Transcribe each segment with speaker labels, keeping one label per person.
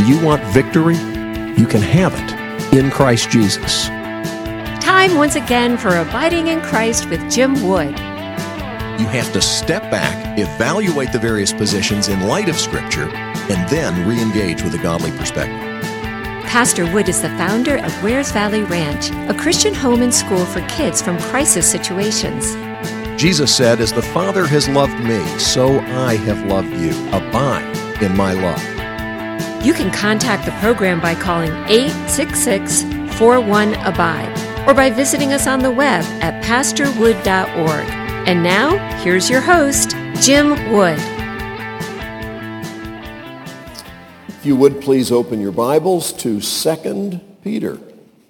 Speaker 1: you want victory? You can have it in Christ Jesus.
Speaker 2: Time once again for Abiding in Christ with Jim Wood.
Speaker 1: You have to step back, evaluate the various positions in light of Scripture, and then re-engage with a godly perspective.
Speaker 2: Pastor Wood is the founder of Wares Valley Ranch, a Christian home and school for kids from crisis situations.
Speaker 1: Jesus said, "As the Father has loved me, so I have loved you. Abide in my love."
Speaker 2: You can contact the program by calling 866-41-ABIDE or by visiting us on the web at pastorwood.org. And now, here's your host, Jim Wood.
Speaker 3: If you would please open your Bibles to 2 Peter.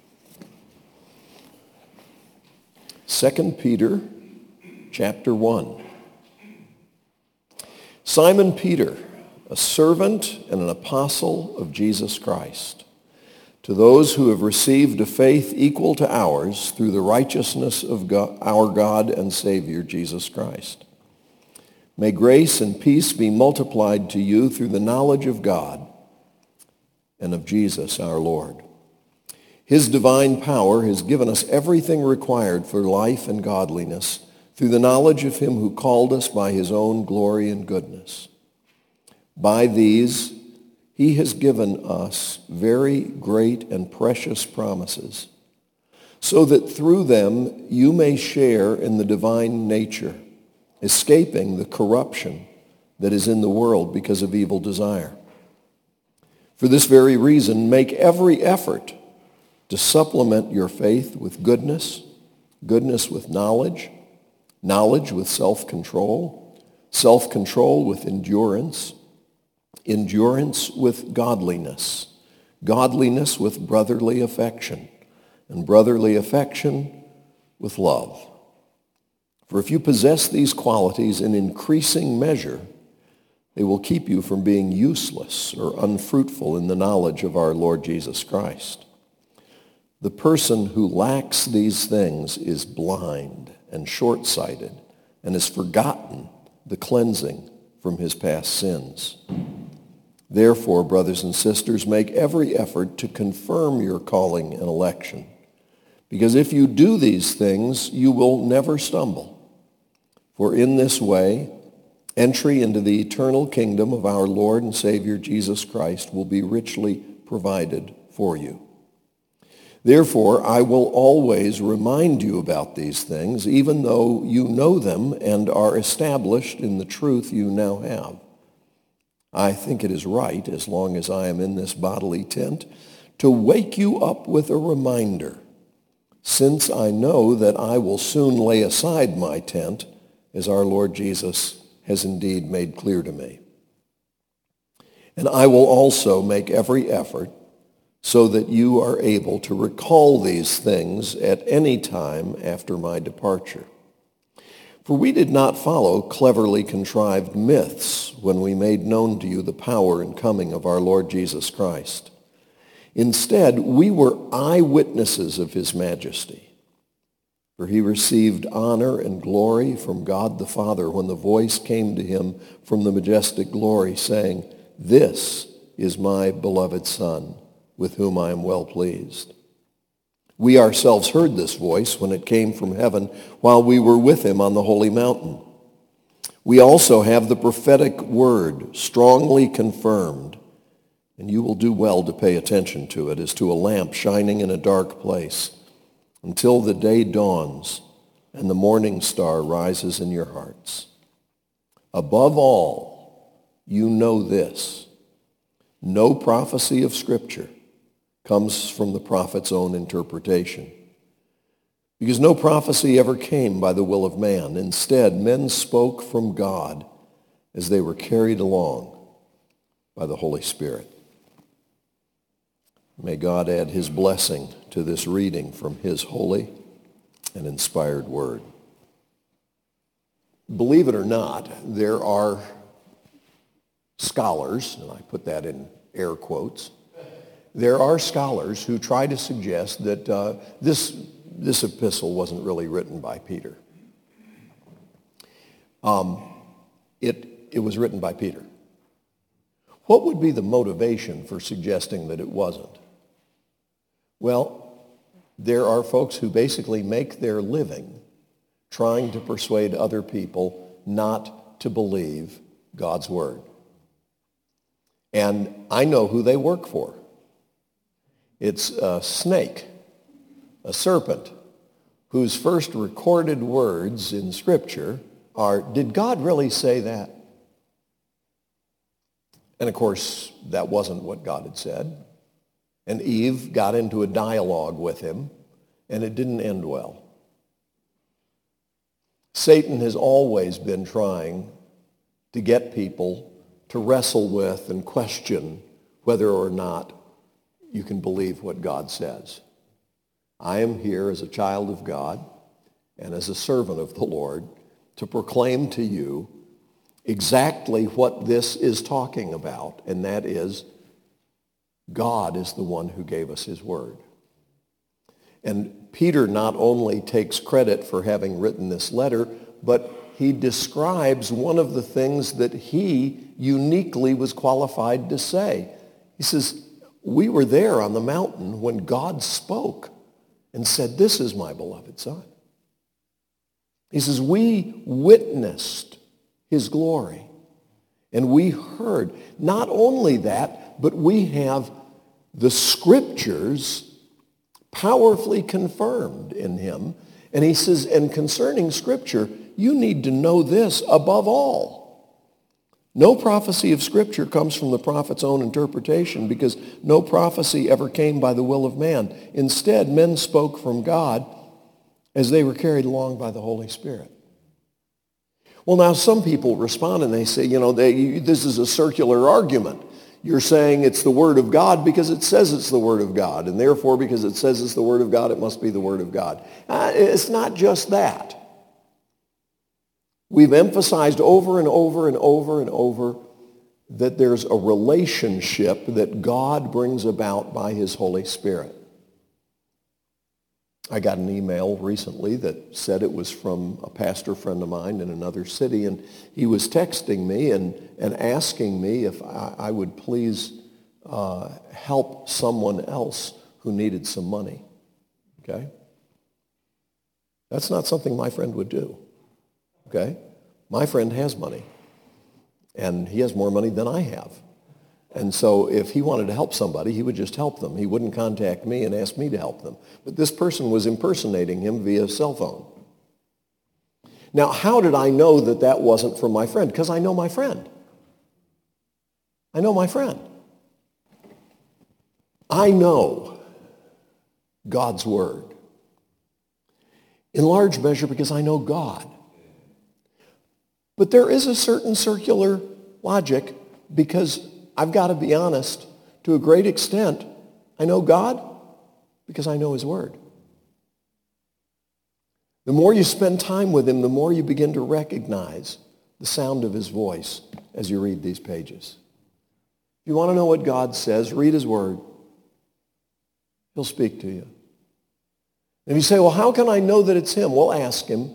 Speaker 3: 2 Peter chapter 1. Simon Peter, a servant and an apostle of Jesus Christ, to those who have received a faith equal to ours through the righteousness of our God and Savior, Jesus Christ. May grace and peace be multiplied to you through the knowledge of God and of Jesus our Lord. His divine power has given us everything required for life and godliness through the knowledge of him who called us by his own glory and goodness. By these, he has given us very great and precious promises, so that through them you may share in the divine nature, escaping the corruption that is in the world because of evil desire. For this very reason, make every effort to supplement your faith with goodness, goodness with knowledge, knowledge with self-control, self-control with endurance, endurance with godliness, godliness with brotherly affection, and brotherly affection with love. For if you possess these qualities in increasing measure, they will keep you from being useless or unfruitful in the knowledge of our Lord Jesus Christ. The person who lacks these things is blind and short-sighted and has forgotten the cleansing from his past sins. Therefore, brothers and sisters, make every effort to confirm your calling and election, because if you do these things, you will never stumble. For in this way, entry into the eternal kingdom of our Lord and Savior Jesus Christ will be richly provided for you. Therefore, I will always remind you about these things, even though you know them and are established in the truth you now have. I think it is right, as long as I am in this bodily tent, to wake you up with a reminder, since I know that I will soon lay aside my tent, as our Lord Jesus has indeed made clear to me. And I will also make every effort so that you are able to recall these things at any time after my departure. For we did not follow cleverly contrived myths when we made known to you the power and coming of our Lord Jesus Christ. Instead, we were eyewitnesses of his majesty. For he received honor and glory from God the Father when the voice came to him from the majestic glory, saying, "This is my beloved Son, with whom I am well pleased." We ourselves heard this voice when it came from heaven while we were with him on the holy mountain. We also have the prophetic word strongly confirmed, and you will do well to pay attention to it as to a lamp shining in a dark place until the day dawns and the morning star rises in your hearts. Above all, you know this: no prophecy of Scripture comes from the prophet's own interpretation. Because no prophecy ever came by the will of man. Instead, men spoke from God as they were carried along by the Holy Spirit. May God add his blessing to this reading from his holy and inspired word. Believe it or not, there are scholars, and I put that in air quotes, there are scholars who try to suggest that this epistle wasn't really written by Peter. It was written by Peter. What would be the motivation for suggesting that it wasn't? Well, there are folks who basically make their living trying to persuade other people not to believe God's word. And I know who they work for. It's a snake, a serpent, whose first recorded words in Scripture are, did God really say that? And of course, that wasn't what God had said. And Eve got into a dialogue with him, and it didn't end well. Satan has always been trying to get people to wrestle with and question whether or not you can believe what God says. I am here as a child of God and as a servant of the Lord to proclaim to you exactly what this is talking about, and that is God is the one who gave us his word. And Peter not only takes credit for having written this letter, but he describes one of the things that he uniquely was qualified to say. He says, we were there on the mountain when God spoke and said, this is my beloved Son. He says, we witnessed his glory, and we heard. Not only that, but we have the Scriptures powerfully confirmed in him. And he says, and concerning Scripture, you need to know this above all. No prophecy of Scripture comes from the prophet's own interpretation, because no prophecy ever came by the will of man. Instead, men spoke from God as they were carried along by the Holy Spirit. Well, now some people respond and they say, this is a circular argument. You're saying it's the Word of God because it says it's the Word of God, and therefore because it says it's the Word of God, it must be the Word of God. It's not just that. We've emphasized over and over and over and over that there's a relationship that God brings about by his Holy Spirit. I got an email recently that said it was from a pastor friend of mine in another city, and he was texting me and asking me if I would please help someone else who needed some money. Okay? That's not something my friend would do. Okay? My friend has money, and he has more money than I have. And so if he wanted to help somebody, he would just help them. He wouldn't contact me and ask me to help them. But this person was impersonating him via cell phone. Now, how did I know that that wasn't from my friend? Because I know my friend. I know my friend. I know God's word. In large measure because I know God. But there is a certain circular logic, because I've got to be honest, to a great extent, I know God because I know his word. The more you spend time with him, the more you begin to recognize the sound of his voice as you read these pages. If you want to know what God says, read his word. He'll speak to you. And if you say, well, how can I know that it's him? Well, ask him.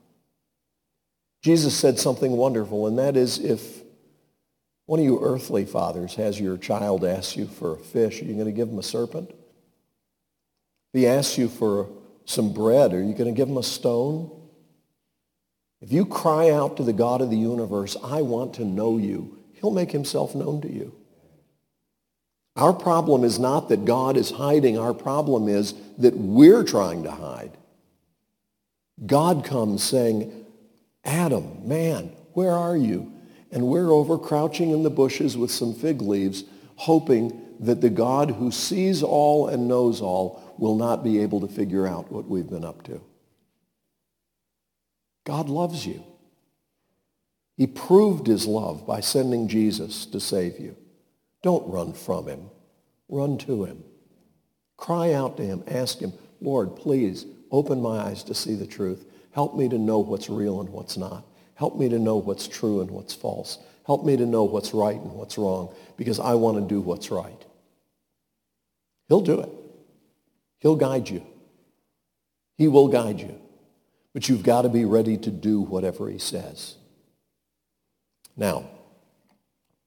Speaker 3: Jesus said something wonderful, and that is, if one of you earthly fathers has your child ask you for a fish, are you going to give him a serpent? If he asks you for some bread, are you going to give him a stone? If you cry out to the God of the universe, I want to know you, he'll make himself known to you. Our problem is not that God is hiding. Our problem is that we're trying to hide. God comes saying, Adam, man, where are you? And we're over crouching in the bushes with some fig leaves, hoping that the God who sees all and knows all will not be able to figure out what we've been up to. God loves you. He proved his love by sending Jesus to save you. Don't run from him. Run to him. Cry out to him. Ask him, Lord, please open my eyes to see the truth. Help me to know what's real and what's not. Help me to know what's true and what's false. Help me to know what's right and what's wrong, because I want to do what's right. He'll do it. He'll guide you. He will guide you. But you've got to be ready to do whatever he says. Now,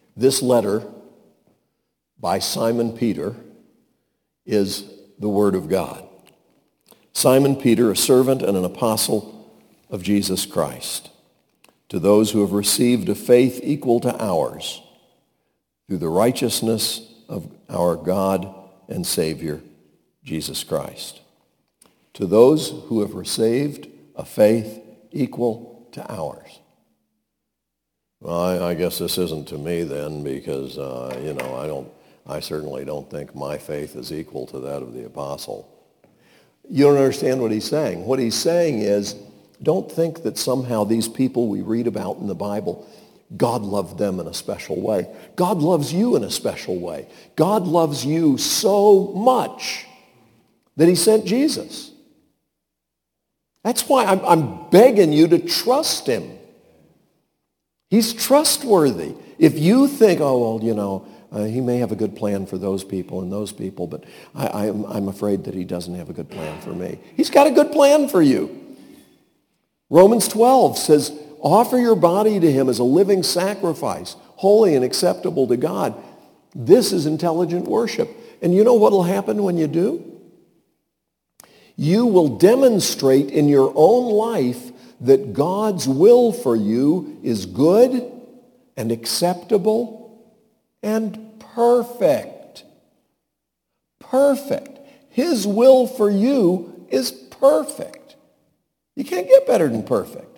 Speaker 3: This letter by Simon Peter is the Word of God. Simon Peter, a servant and an apostle of Jesus Christ, to those who have received a faith equal to ours through the righteousness of our God and Savior, Jesus Christ. To those who have received a faith equal to ours. Well, I guess this isn't to me then, because I certainly don't think my faith is equal to that of the apostle. You don't understand what he's saying. What he's saying is, don't think that somehow these people we read about in the Bible, God loved them in a special way. God loves you in a special way. God loves you so much that he sent Jesus. That's why I'm begging you to trust him. He's trustworthy. If you think, he may have a good plan for those people and those people, but I'm afraid that he doesn't have a good plan for me. He's got a good plan for you. Romans 12 says, offer your body to him as a living sacrifice, holy and acceptable to God. This is intelligent worship. And you know what will happen when you do? You will demonstrate in your own life that God's will for you is good and acceptable and perfect. Perfect. His will for you is perfect. You can't get better than perfect.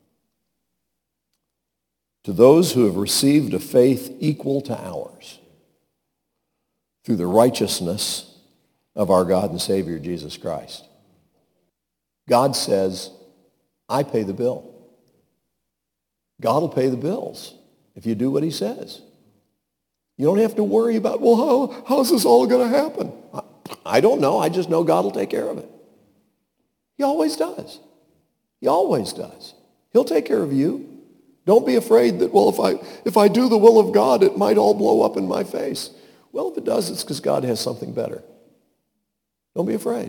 Speaker 3: To those who have received a faith equal to ours through the righteousness of our God and Savior, Jesus Christ. God says, I pay the bill. God will pay the bills if you do what he says. You don't have to worry about, how's this all going to happen? I don't know. I just know God will take care of it. He always does. He always does. He'll take care of you. Don't be afraid that, if I do the will of God, it might all blow up in my face. Well, if it does, it's because God has something better. Don't be afraid.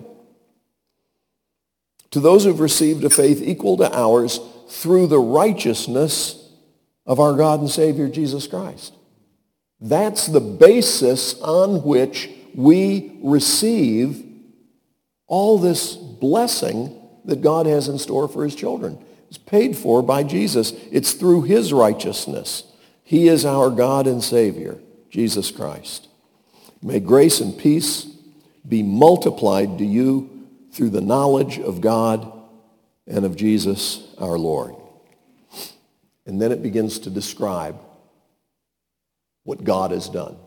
Speaker 3: To those who have received a faith equal to ours through the righteousness of our God and Savior, Jesus Christ. That's the basis on which we receive all this blessing that God has in store for his children. It's paid for by Jesus. It's through his righteousness. He is our God and Savior, Jesus Christ. May grace and peace be multiplied to you through the knowledge of God and of Jesus our Lord. And then it begins to describe what God has done.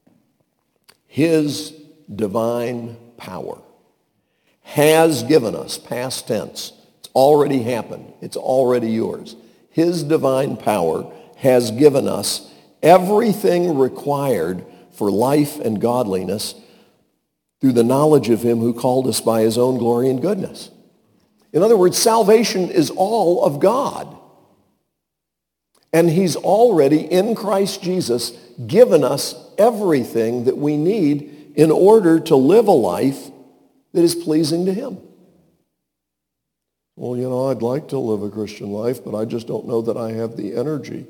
Speaker 3: His divine power has given us, past tense, it's already happened, it's already yours. His divine power has given us everything required for life and godliness through the knowledge of him who called us by his own glory and goodness. In other words, salvation is all of God. And he's already, in Christ Jesus, given us everything that we need in order to live a life that is pleasing to him. Well, I'd like to live a Christian life, but I just don't know that I have the energy.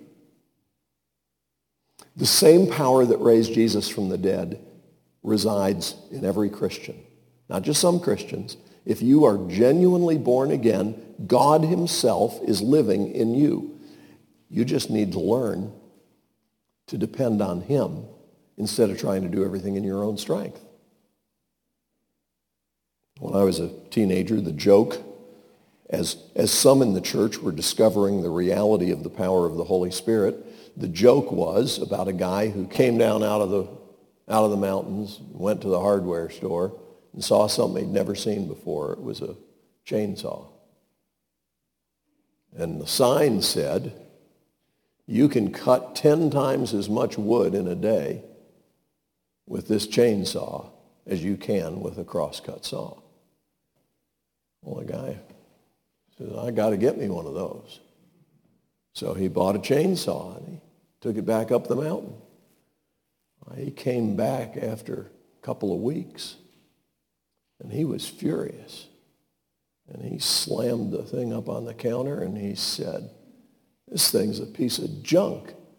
Speaker 3: The same power that raised Jesus from the dead resides in every Christian, not just some Christians. If you are genuinely born again, God himself is living in you. You just need to learn to depend on him instead of trying to do everything in your own strength. When I was a teenager, the joke, as some in the church were discovering the reality of the power of the Holy Spirit, the joke was about a guy who came down out of the mountains, went to the hardware store, and saw something he'd never seen before. It was a chainsaw. And the sign said, you can cut 10 times as much wood in a day with this chainsaw as you can with a crosscut saw. Well, the guy says, I got to get me one of those. So he bought a chainsaw and he took it back up the mountain. He came back after a couple of weeks and he was furious. And he slammed the thing up on the counter and he said, this thing's a piece of junk.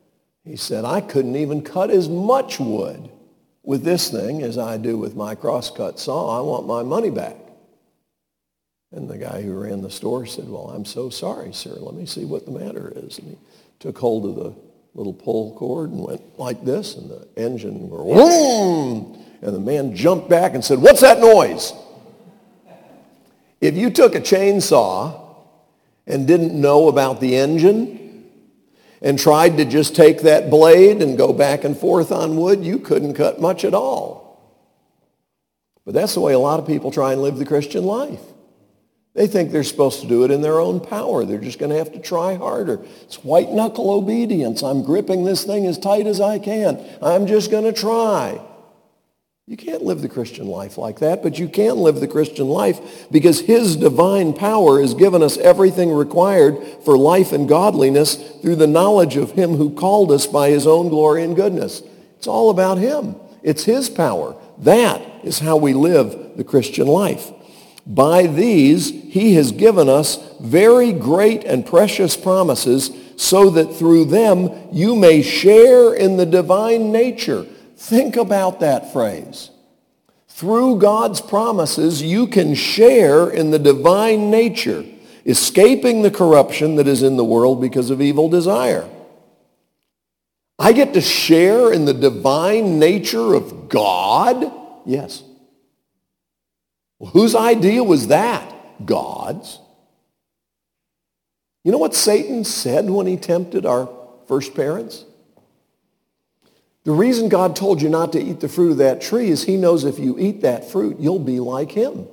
Speaker 3: He said, I couldn't even cut as much wood with this thing as I do with my crosscut saw. I want my money back. And the guy who ran the store said, well, I'm so sorry, sir. Let me see what the matter is. And he took hold of the little pull cord and went like this, and the engine went, vroom! And the man jumped back and said, what's that noise? If you took a chainsaw and didn't know about the engine and tried to just take that blade and go back and forth on wood, you couldn't cut much at all. But that's the way a lot of people try and live the Christian life. They think they're supposed to do it in their own power. They're just going to have to try harder. It's white-knuckle obedience. I'm gripping this thing as tight as I can. I'm just going to try. You can't live the Christian life like that, but you can live the Christian life because his divine power has given us everything required for life and godliness through the knowledge of him who called us by his own glory and goodness. It's all about him. It's his power. That is how we live the Christian life. By these, he has given us very great and precious promises so that through them you may share in the divine nature. Think about that phrase. Through God's promises, you can share in the divine nature, escaping the corruption that is in the world because of evil desire. I get to share in the divine nature of God? Yes. Well, whose idea was that? God's. You know what Satan said when he tempted our first parents? The reason God told you not to eat the fruit of that tree is he knows if you eat that fruit, you'll be like him.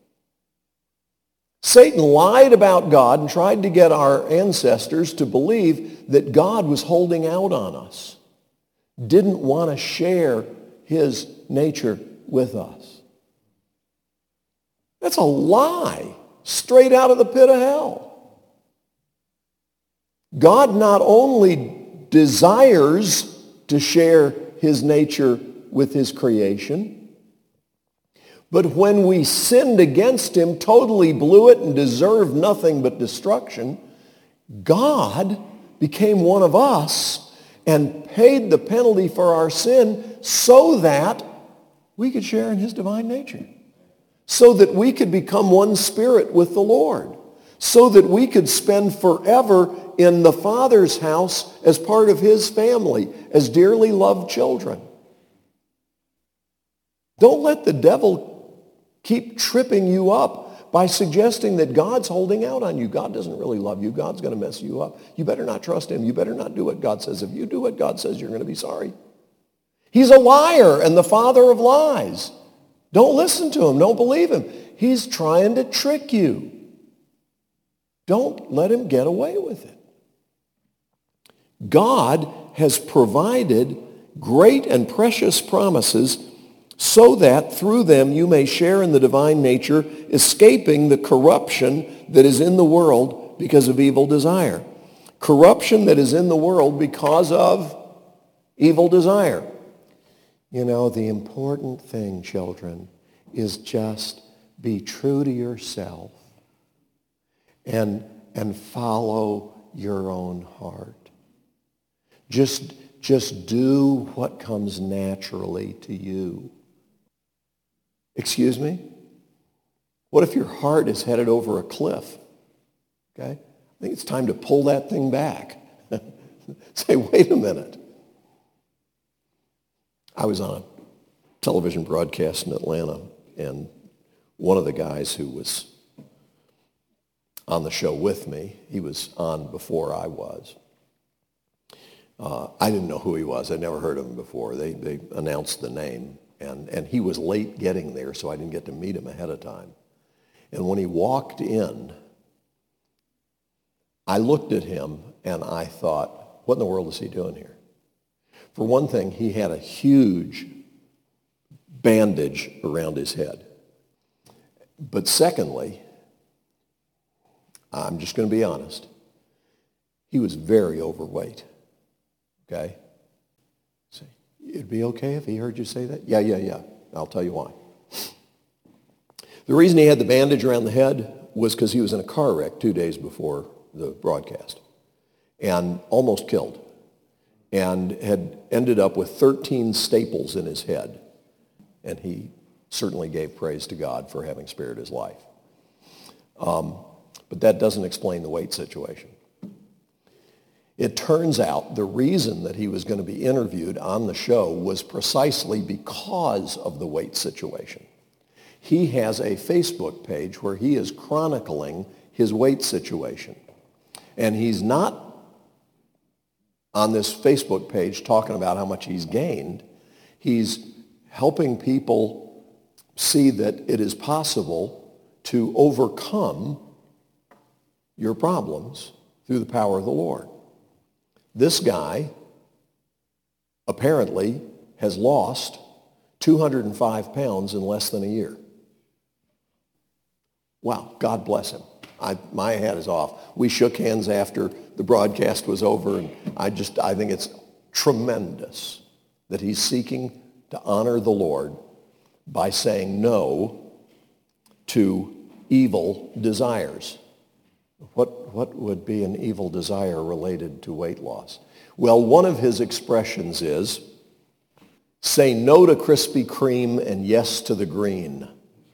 Speaker 3: Satan lied about God and tried to get our ancestors to believe that God was holding out on us, didn't want to share his nature with us. That's a lie, straight out of the pit of hell. God not only desires to share his nature with his creation, but when we sinned against him, totally blew it and deserved nothing but destruction, God became one of us and paid the penalty for our sin so that we could share in his divine nature, so that we could become one spirit with the Lord, so that we could spend forever in the Father's house as part of his family, as dearly loved children. Don't let the devil keep tripping you up by suggesting that God's holding out on you. God doesn't really love you. God's going to mess you up. You better not trust him. You better not do what God says. If you do what God says, you're going to be sorry. He's a liar and the father of lies. Don't listen to him. Don't believe him. He's trying to trick you. Don't let him get away with it. God has provided great and precious promises so that through them you may share in the divine nature, escaping the corruption that is in the world because of evil desire. Corruption that is in the world because of evil desire. You know, the important thing, children, is just be true to yourself and follow your own heart. Just do what comes naturally to you. Excuse me? What if your heart is headed over a cliff? Okay? I think it's time to pull that thing back. Say, wait a minute. I was on a television broadcast in Atlanta, and one of the guys who was on the show with me, he was on before I was. I didn't know who he was. I'd never heard of him before. They announced the name, and he was late getting there, so I didn't get to meet him ahead of time. And when he walked in, I looked at him, and I thought, what in the world is he doing here? For one thing, he had a huge bandage around his head. But secondly, I'm just going to be honest, he was very overweight. Okay? Say, it'd be okay if he heard you say that? Yeah. I'll tell you why. The reason he had the bandage around the head was because he was in a car wreck 2 days before the broadcast and almost killed. and had ended up with 13 staples in his head. And he certainly gave praise to God for having spared his life. But that doesn't explain the weight situation. It turns out the reason that he was going to be interviewed on the show was precisely because of the weight situation. He has a Facebook page where he is chronicling his weight situation. And he's not on this Facebook page talking about how much he's gained. He's helping people see that it is possible to overcome your problems through the power of the Lord. This guy apparently has lost 205 pounds in less than a year. Wow, God bless him. My hat is off. We shook hands after the broadcast was over, and I think it's tremendous that he's seeking to honor the Lord by saying no to evil desires. What would be an evil desire related to weight loss? Well, one of his expressions is, say no to Krispy Kreme and yes to the green.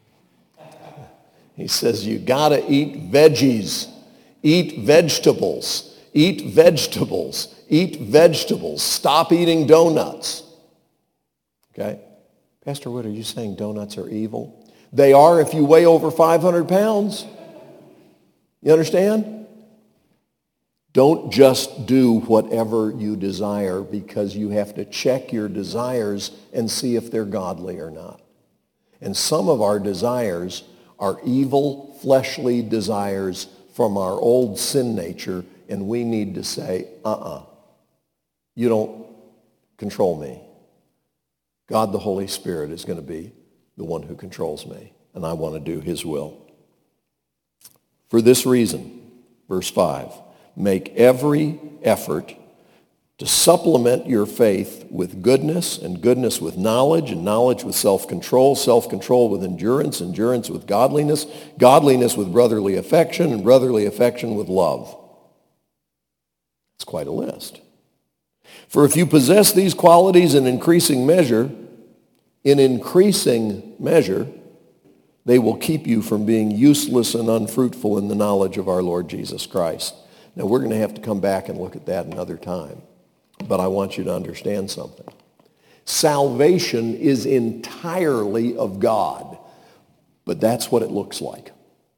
Speaker 3: He says you gotta eat veggies, eat vegetables, eat vegetables, eat vegetables. Stop eating donuts. Okay? Pastor Wood, are you saying donuts are evil? They are if you weigh over 500 pounds. You understand? Don't just do whatever you desire, because you have to check your desires and see if they're godly or not. And some of our desires are evil, fleshly desires from our old sin nature, and we need to say, you don't control me. God the Holy Spirit is going to be the one who controls me, and I want to do his will. For this reason, verse 5, make every effort to supplement your faith with goodness, and goodness with knowledge, and knowledge with self-control, self-control with endurance, endurance with godliness, godliness with brotherly affection, and brotherly affection with love. It's quite a list. For if you possess these qualities in increasing measure, they will keep you from being useless and unfruitful in the knowledge of our Lord Jesus Christ. Now, we're going to have to come back and look at that another time. But I want you to understand something. Salvation is entirely of God. But that's what it looks like.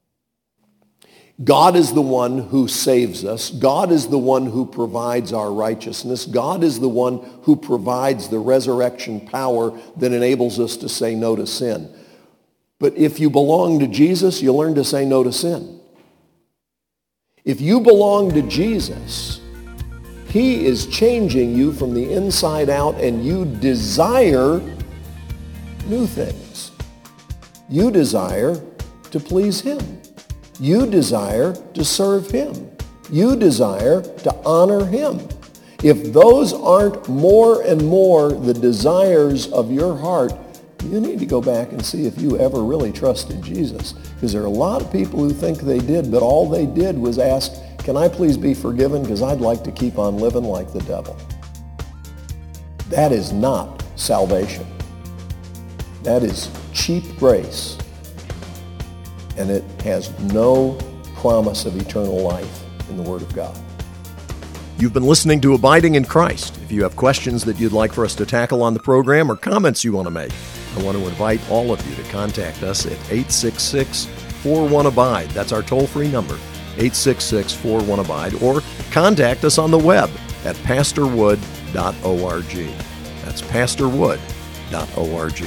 Speaker 3: God is the one who saves us. God is the one who provides our righteousness. God is the one who provides the resurrection power that enables us to say no to sin. But if you belong to Jesus, you'll learn to say no to sin. If you belong to Jesus, he is changing you from the inside out, and you desire new things. You desire to please him. You desire to serve him. You desire to honor him. If those aren't more and more the desires of your heart, you need to go back and see if you ever really trusted Jesus. Because there are a lot of people who think they did, but all they did was ask, can I please be forgiven because I'd like to keep on living like the devil. That is not salvation. That is cheap grace. And it has no promise of eternal life in the Word of God.
Speaker 1: You've been listening to Abiding in Christ. If you have questions that you'd like for us to tackle on the program or comments you want to make, I want to invite all of you to contact us at 866-41-ABIDE. That's our toll-free number, 866-41-ABIDE, or contact us on the web at pastorwood.org. That's pastorwood.org.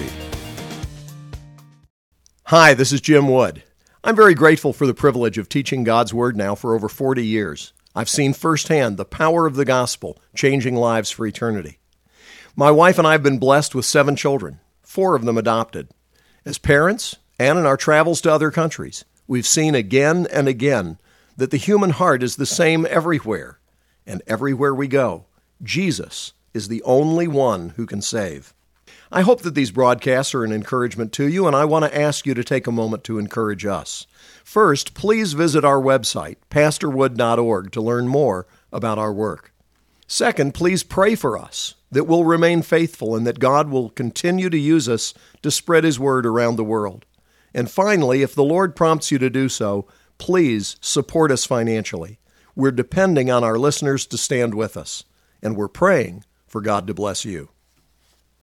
Speaker 1: Hi, this is Jim Wood. I'm very grateful for the privilege of teaching God's Word now for over 40 years. I've seen firsthand the power of the gospel changing lives for eternity. My wife and I have been blessed with 7 children, 4 of them adopted. As parents, and in our travels to other countries, we've seen again and again that the human heart is the same everywhere. And everywhere we go, Jesus is the only one who can save. I hope that these broadcasts are an encouragement to you, and I want to ask you to take a moment to encourage us. First, please visit our website, pastorwood.org, to learn more about our work. Second, please pray for us that we'll remain faithful and that God will continue to use us to spread His word around the world. And finally, if the Lord prompts you to do so, please support us financially. We're depending on our listeners to stand with us, and we're praying for God to bless you.